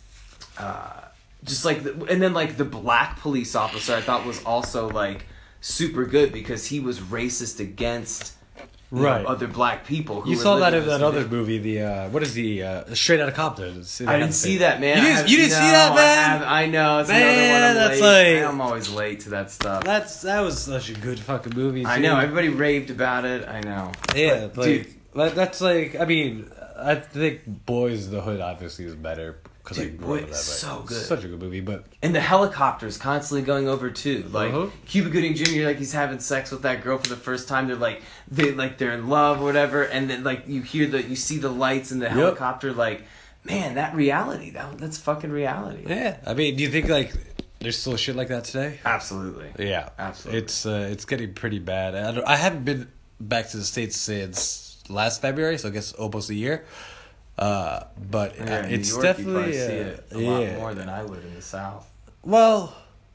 uh, just like the, and then like the black police officer I thought was also like super good because he was racist against. You know, Right. other black people. Who You were saw that living in that this other day. movie, the uh, what is the uh, Straight Outta Compton? It's- it I didn't has see been- that, man. You I didn't, have- you didn't see no, that, I, man? have- I know it's Man, another one. I'm that's late. like- I'm always late to that stuff. That's that was such a good fucking movie. I too. know everybody raved about it. I know. Yeah, But, like, dude, like, that's like I mean I think Boys in the Hood obviously is better because I Dude, grew up Boy, with that. it's but so it's good. such a good movie, but and the helicopters constantly going over too. Like Uh-huh. Cuba Gooding Junior, like he's having sex with that girl for the first time. They're like they like they're in love or whatever, and then like you hear the you see the lights in the helicopter. Like, man, that reality. That that's fucking reality. yeah, I mean, do you think like there's still shit like that today? Absolutely. Yeah, Absolutely. It's uh, it's getting pretty bad. I, don't, I haven't been back to the States since last February, so I guess almost a year. Uh, but Yeah, uh, in New it's York, definitely you probably see uh, it a yeah. lot more than I would in the South. Well,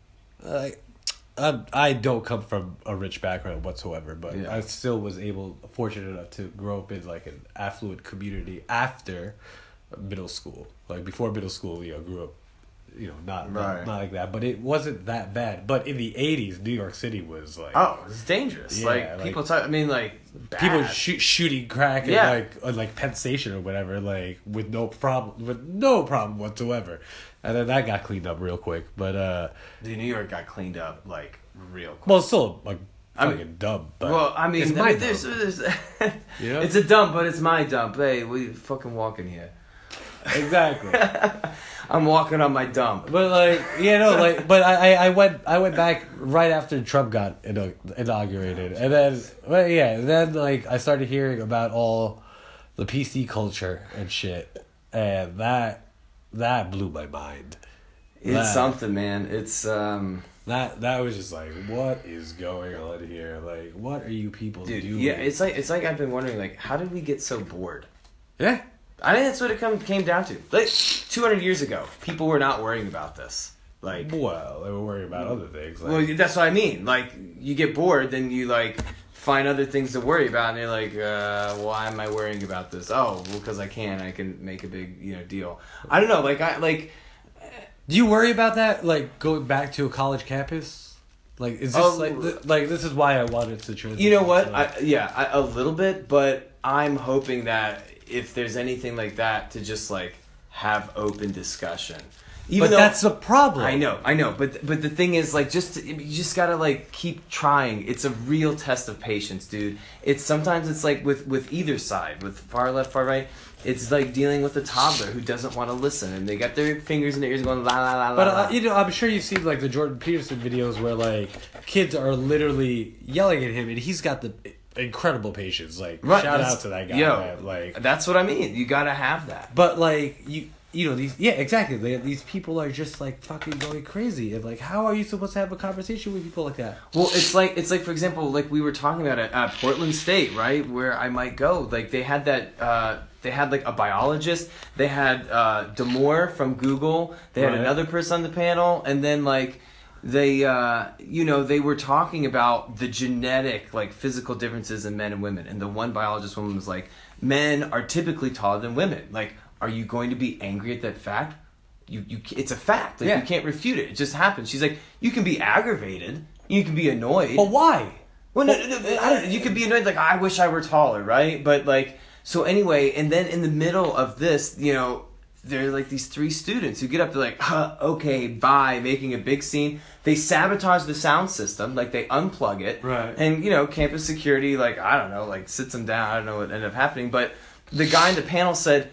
I, I I don't come from a rich background whatsoever, but Yeah. I still was able, fortunate enough to grow up in like an affluent community after middle school. Like before middle school, you know, grew up, you know, not not, Right. not like that, but it wasn't that bad. But in the eighties, New York City was like Oh, it's dangerous. Yeah, like, like- people talk. I mean, like bad. people shoot, shooting crack Yeah. at like at like Penn Station or whatever, like with no problem, with no problem whatsoever. And then that got cleaned up real quick. But uh, Dude, New York got cleaned up like real quick. well, it's still like I mean- fucking dumb. But well, I mean, it's I my mean there's, dumb. there's You know? it's a dump, but it's my dump. Hey, we fucking walking here. Exactly. I'm walking on my dump. But like, yeah, no, like, but I, I I went, I went back right after Trump got inaugurated, and then, well, yeah, then like I started hearing about all the P C culture and shit, and that that blew my mind. It's that, something, man. It's um. That that was just like, what is going on here? Like, what are you people Dude, doing? yeah, it's like it's like I've been wondering, like, how did we get so bored? Yeah. I think that's what it come, came down to. Like, two hundred years ago, people were not worrying about this. Like, well, they were worrying about other things. Like, well, that's what I mean. Like, you get bored, then you, like, find other things to worry about, and you're like, uh, why am I worrying about this? Oh, well, because I can. I can make a big, you know, deal. I don't know. Like, I, like... Do you worry about that, like, going back to a college campus? Like, is this, Oh, like, th- like, this is why I wanted to transition. You know what? So. I, yeah, I, a little bit, but I'm hoping that if there's anything like that, to just, like, have open discussion. Even but though, that's the problem. I know, I know, but but the thing is, like, just you just gotta like keep trying. It's a real test of patience, dude. It's sometimes it's like with with either side, with far left, far right. It's like dealing with a toddler who doesn't want to listen, and they got their fingers in their ears going la la la la. But la. uh, you know, I'm sure you've seen like the Jordan Peterson videos where like kids are literally yelling at him, and he's got the incredible patience. Like, Right, shout that's- out to that guy. yo, man. Like, that's what I mean. You gotta have that. but like you. You know, these, yeah, exactly. They, these people are just like fucking going crazy. And like, how are you supposed to have a conversation with people like that? Well, it's like it's like for example, like we were talking about at uh, Portland State, right, where I might go. Like they had that, uh, they had like a biologist. They had uh, Damore from Google. They had Right. another person on the panel, and then like they, uh, you know, they were talking about the genetic, like physical differences in men and women. And the one biologist woman was like, men are typically taller than women. Like, are you going to be angry at that fact? You, you, it's a fact. Like, Yeah. you can't refute it. It just happens. She's like, you can be aggravated. You can be annoyed. But why? Well, no, no, no, I don't, you could be annoyed. Like, I wish I were taller, right? But like, so anyway, and then in the middle of this, you know, there are like these three students who get up to like, huh, okay, bye, making a big scene. They sabotage the sound system, like they unplug it. Right. And, you know, campus security, like, I don't know, like sits them down. I don't know what ended up happening. But the guy in the panel said,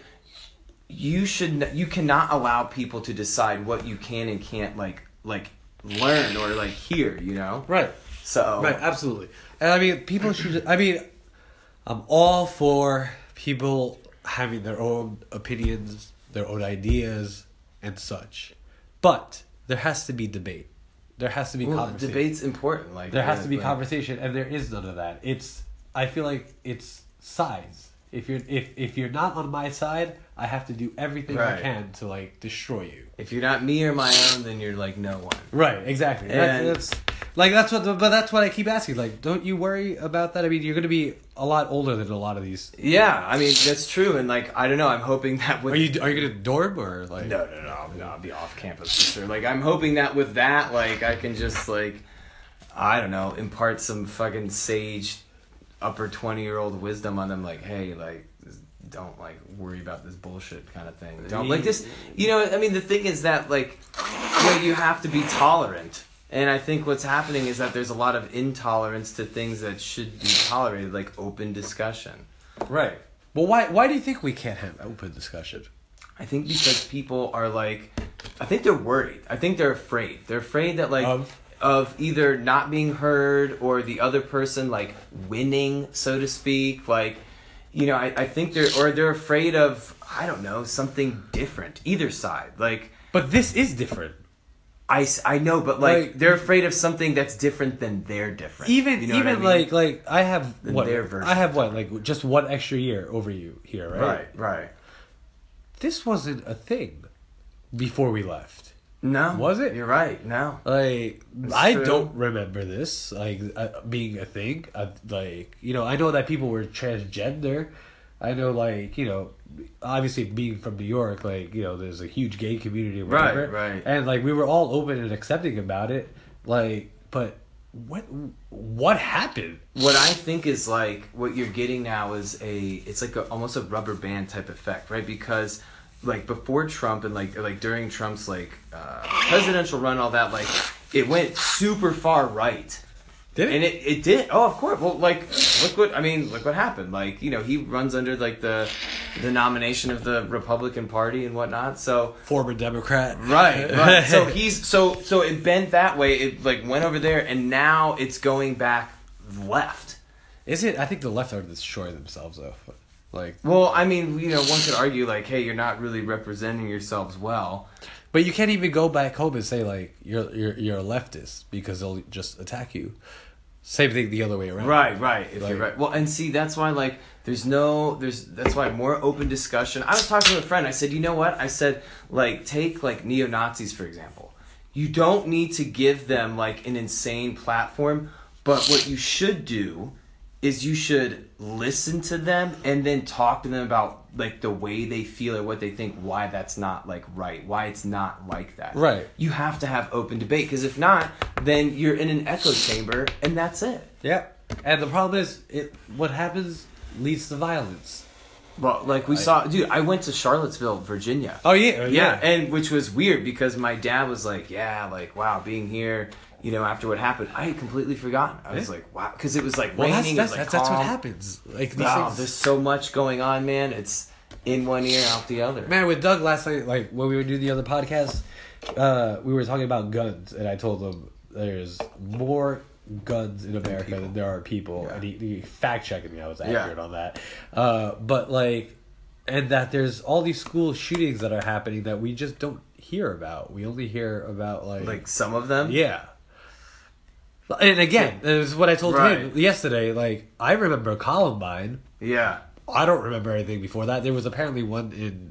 you should n- you cannot allow people to decide what you can and can't like like learn or like hear, you know? Right. So Right, absolutely. And I mean, people should, I mean, I'm all for people having their own opinions, their own ideas, and such. But there has to be debate. There has to be well, conversation. debate's important. Like There has yeah, to be like- conversation, and there is none of that. It's, I feel like it's sides. If you're if if you're not on my side, I have to do everything I Right. can to like destroy you. If you're not me or my own, then you're like no one. Right, exactly. And- That's, that's like that's what, but that's what I keep asking. Like, don't you worry about that? I mean, you're going to be a lot older than a lot of these. Yeah, I mean that's true, and like I don't know, I'm hoping that with Are you are you going to dorm or like? no no no I'll, no, I'll be off campus for sure. Like I'm hoping that with that, like I can just like I don't know, impart some fucking sage upper twenty year old wisdom on them. Like, hey, like don't like worry about this bullshit kind of thing. Don't like this. You know, I mean, the thing is that like you know, you have to be tolerant. And I think what's happening is that there's a lot of intolerance to things that should be tolerated, like open discussion. Right. Well, why why do you think we can't have open discussion? I think because people are like, I think they're worried. I think they're afraid. They're afraid that like Of? of either not being heard or the other person like winning, so to speak. Like, you know, I, I think they're or they're afraid of I don't know something different. Either side, like. But this is different. I, s- I know, but like, Like- they're afraid of something that's different than they're different. Even You know what even I mean? like like I have Than what their version. I have what like just one extra year over you here, right? right, right. This wasn't a thing before we left. No, Was it? You're right. No, Like It's I true. don't remember this like uh, being a thing. Uh, like you know, I know that people were transgender. I know, like you know, obviously being from New York, like you know, there's a huge gay community, or whatever. Right, right. And like we were all open and accepting about it. Like, but what what happened? what I think is like what you're getting now is a it's like a, almost a rubber band type effect, right? Because like before Trump and like like during Trump's like uh, presidential run, all that like it went super far right. Did it? And it, it did. Oh, of course. Well, like, look what, I mean, look what happened. Like, you know, he runs under, like, the the nomination of the Republican Party and whatnot. So former Democrat. Right, right. So he's so so it bent that way. It like went over there, and now it's going back left. Is it? I think the left are destroying themselves though. Like, well, I mean, you know, one could argue like, hey, you're not really representing yourselves well. But you can't even go back home and say like you're you're you're a leftist because they'll just attack you. Same thing the other way around. Right, right. If like, you're right. Well, and see, that's why like there's no there's that's why more open discussion. I was talking to a friend. I said, you know what? I said, like, take like neo-Nazis for example. You don't need to give them like an insane platform, but what you should do is you should listen to them and then talk to them about like the way they feel or what they think, why that's not like right, why it's not like that. Right. You have to have open debate, because if not, then you're in an echo chamber and that's it. Yeah. And the problem is, it what happens leads to violence. Well, like we I, saw, dude, I went to Charlottesville, Virginia. Oh yeah, yeah, yeah, and which was weird because my dad was like, yeah, like wow, being here. You know, after what happened, I had completely forgotten. I was yeah. like, wow, because it was like well, raining. That's, that's, it was, like, that's, that's what happens. Like these wow, things... there's so much going on, man. It's in one ear, out the other. Man, with Doug last night, like when we were doing the other podcast, uh, we were talking about guns, and I told him there's more guns in America people. than there are people, yeah. and he, he fact checked me. I was accurate yeah. on that, uh, but like, and that there's all these school shootings that are happening that we just don't hear about. We only hear about like like some of them, yeah. And again, it was what I told right. him yesterday. Like, I remember Columbine. Yeah. I don't remember anything before that. There was apparently one in...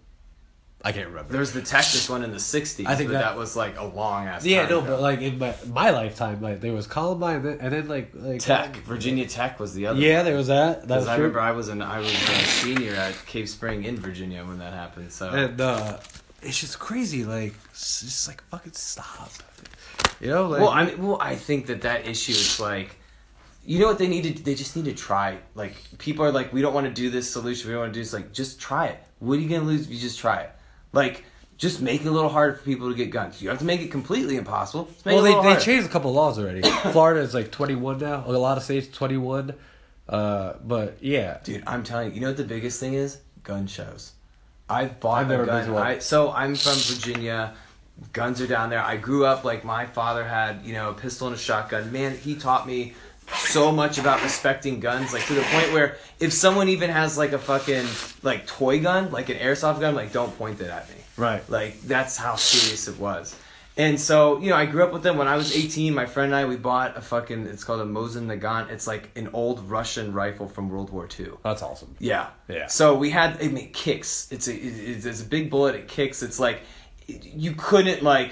I can't remember. There was the Texas one in the sixties. I think that, that was, like, a long-ass yeah, time no, ago. but, like, in my my lifetime, like, there was Columbine, and then, and then like, like... Tech. Virginia Tech was the other Yeah, one. there was that. That was I true. remember I was, an, I was a senior at Cave Spring in Virginia when that happened, so... And, uh... It's just crazy, like, it's just, like, fucking stop. You know, like... Well, I mean, well, I think that that issue is, like... You know what they need to... They just need to try. Like, people are like, we don't want to do this solution. We don't want to do this. Like, just try it. What are you going to lose if you just try it? Like, just make it a little harder for people to get guns. You don't have to make it completely impossible. Just make well, it a they, they harder. changed a couple laws already. Florida is, like, twenty-one now. A lot of states, twenty-one. Uh, but, yeah. Dude, I'm telling you. You know what the biggest thing is? Gun shows. I've bought I've a never gun. been to one. I, so I'm from Virginia. Guns are down there. I grew up like my father had, you know, a pistol and a shotgun. Man, he taught me so much about respecting guns, like to the point where if someone even has like a fucking like toy gun, like an airsoft gun, like don't point it at me. Right. Like that's how serious it was. And so, you know, I grew up with them. When I was eighteen, my friend and I, we bought a fucking, it's called a Mosin Nagant. It's like an old Russian rifle from World War Two. That's awesome. Yeah. Yeah. So we had, I mean, it kicks. It's a, it's, it's a big bullet. It kicks. It's like, you couldn't like,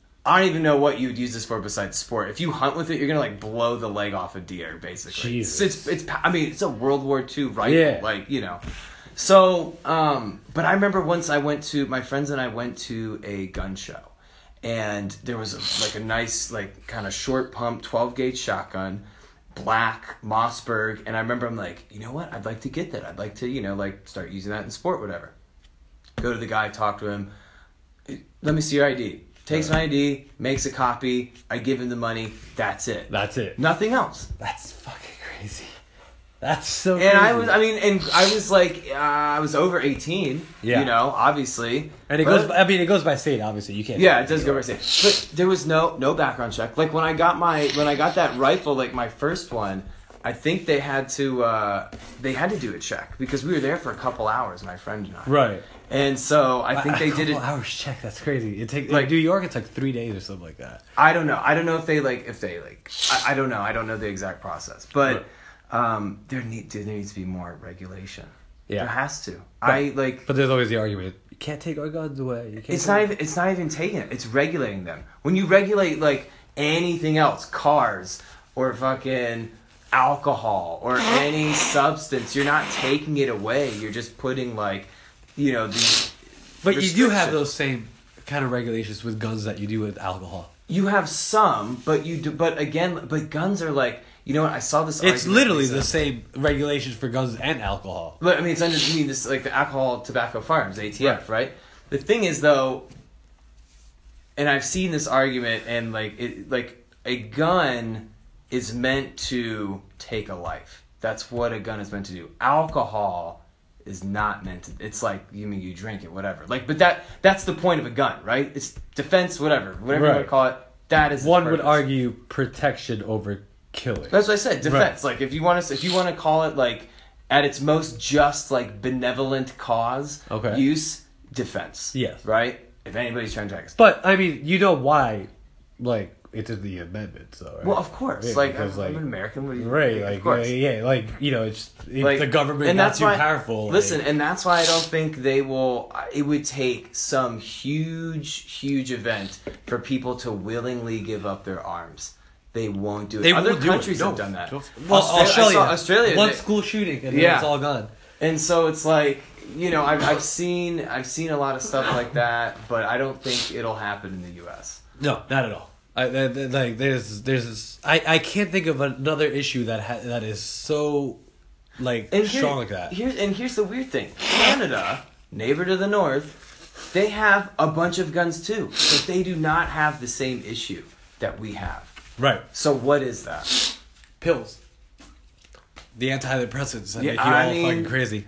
I don't even know what you would use this for besides sport. If you hunt with it, you're going to like blow the leg off a deer, basically. Jesus. It's, it's, it's, I mean, it's a World War Two rifle. Yeah. Like, you know. So, um, but I remember once I went to, my friends and I went to a gun show. And there was a, like a nice, like kind of short pump twelve gauge shotgun, black Mossberg. And I remember I'm like, you know what? I'd like to get that. I'd like to, you know, like start using that in sport, whatever. Go to the guy, talk to him. Let me see your I D. Takes my I D, makes a copy. I give him the money. That's it. That's it. Nothing else. That's fucking crazy. That's so and crazy. I was, I mean, and I was like, uh, I was over eighteen, yeah. you know, obviously. And it but, goes, I mean, it goes by state, obviously. You can't. Yeah, it does go by state. But there was no, no background check. Like when I got my, when I got that rifle, like my first one, I think they had to, uh, they had to do a check because we were there for a couple hours, my friend and I. Right. And so I think a they did it. A couple hours check, that's crazy. It take, like, in New York, it's like three days or something like that. I don't know. I don't know if they like, if they like, I, I don't know. I don't know the exact process. But, right. Um, there need there needs to be more regulation. Yeah, there has to. But, I like. But there's always the argument: you can't take our guns away. You can't it's not even. It's not even taking it. It's regulating them. When you regulate like anything else, cars or fucking alcohol or any substance, you're not taking it away. You're just putting like, you know, these. But you do have those same kind of regulations with guns that you do with alcohol. You have some, but you do. But again, but guns are like. You know what? I saw this. It's literally the same regulations for guns and alcohol. But I mean, it's under. I mean, this like the alcohol, tobacco, firearms, A T F, right? right? The thing is, though, and I've seen this argument, and like it, like a gun is meant to take a life. That's what a gun is meant to do. Alcohol is not meant to. It's like you mean you drink it, whatever. Like, but that that's the point of a gun, right? It's defense, whatever, whatever right. you want to call it. That is one would argue protection over killing. That's what I said. Defense. Right. Like if you want to, if you want to call it like at its most just like benevolent cause okay. use, defense. Yes. Right. If anybody's trying to attack us. But I mean, you know why? Like. It's in the amendment, so right? Well, of course, yeah, like, because, I'm, like I'm an American, what do you, right? like, Like, of course. yeah, yeah, like you know, it's if like, the government and got that's too why, powerful. Listen, like, and that's why I don't think they will. It would take some huge, huge event for people to willingly give up their arms. They won't do it. They Other won't do countries it. have No. done that. Well, Australia, Australia, I saw Australia, one they, school shooting, and then Yeah. it's all gone. And so it's like, you know, I've I've seen I've seen a lot of stuff like that, but I don't think it'll happen in the U S. No, not at all. I, I, like there's there's I, I can't think of another issue that ha, that is so like and here, strong like that. Here's and here's the weird thing: Canada, neighbor to the north, they have a bunch of guns too, but they do not have the same issue that we have. Right. So what is that? Pills. The antidepressants that Yeah, make you I all mean, fucking crazy.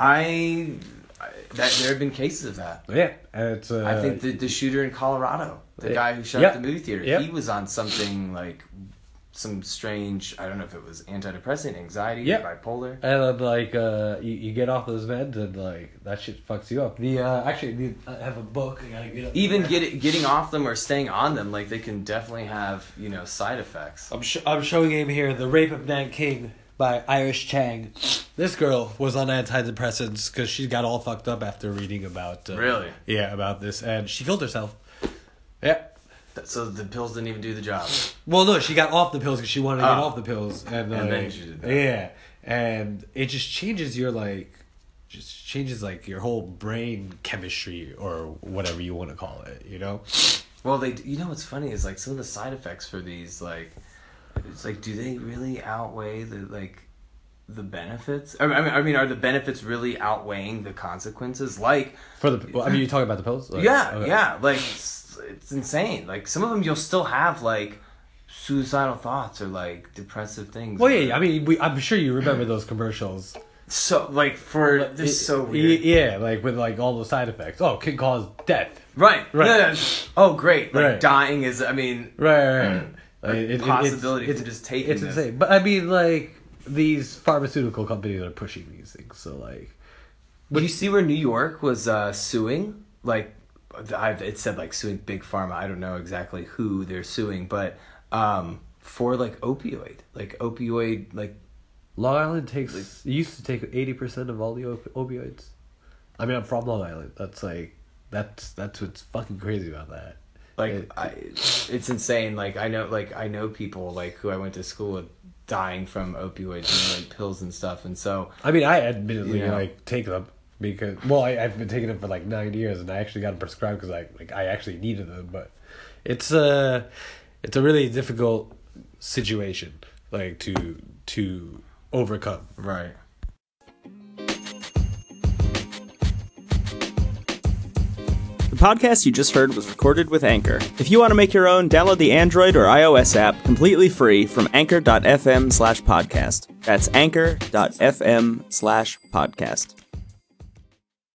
I, I that there have been cases of that. Yeah, and it's. Uh, I think the the shooter in Colorado, the Yeah. guy who shot Yep. up the movie theater, Yep. he was on something like some strange. I don't know if it was antidepressant, anxiety, Yep. or bipolar. And then, like, uh, you, you get off those meds and, like, that shit fucks you up. The, uh, actually, the, I have a book. I gotta get up Even there. get it, getting off them or staying on them, like they can definitely have, you know, side effects. I'm, sh- I'm showing him here The Rape of Nanking by Irish Chang. This girl was on antidepressants because she got all fucked up after reading about... Uh, Really? Yeah, about this. And she killed herself. Yeah. So the pills didn't even do the job. Well, no, she got off the pills because she wanted to get Oh. off the pills. And, uh, And then she did that. Yeah. And it just changes your, like... Just changes, like, your whole brain chemistry or whatever you want to call it, you know? Well, they, you know what's funny is like some of the side effects for these, like, it's like, do they really outweigh the like the benefits? I mean, I mean, are the benefits really outweighing the consequences? Like, For the, well, I mean, you talking about the pills? Like, yeah, okay. yeah, like it's, it's insane. Like some of them, you'll still have like suicidal thoughts or like depressive things. Well, yeah, I mean, we, I'm sure you remember those commercials. So like for they're It- so weird. Yeah, like with like all the side effects. Oh, can cause death. Right, Right. No, no, no. Oh, great. Like Right. dying is. I mean, Right, right, right. A Like, it- it- possibility it's, for it's, just taking It's this. insane. But I mean, like, these pharmaceutical companies are pushing these things. So, like... Did you see where New York was uh, suing? Like, I've, it said like suing Big Pharma. I don't know exactly who they're suing, but um, for like opioid, like opioid, like Long Island takes... It used to take eighty percent of all the op- opioids. I mean, I'm from Long Island. That's, like... That's that's what's fucking crazy about that. like It- I, it's insane. Like I know, like I know people like who I went to school with dying from opioids and like pills and stuff, and so I mean, I admittedly, Yeah. like, take them. Because, well, I, I've been taking them for like nine years, and I actually got them prescribed because I like I actually needed them. But it's uh it's a really difficult situation, like to to overcome. right. The podcast you just heard was recorded with Anchor. If you want to make your own, download the Android or iOS app completely free from anchor.fm slash podcast. That's anchor.fm slash podcast.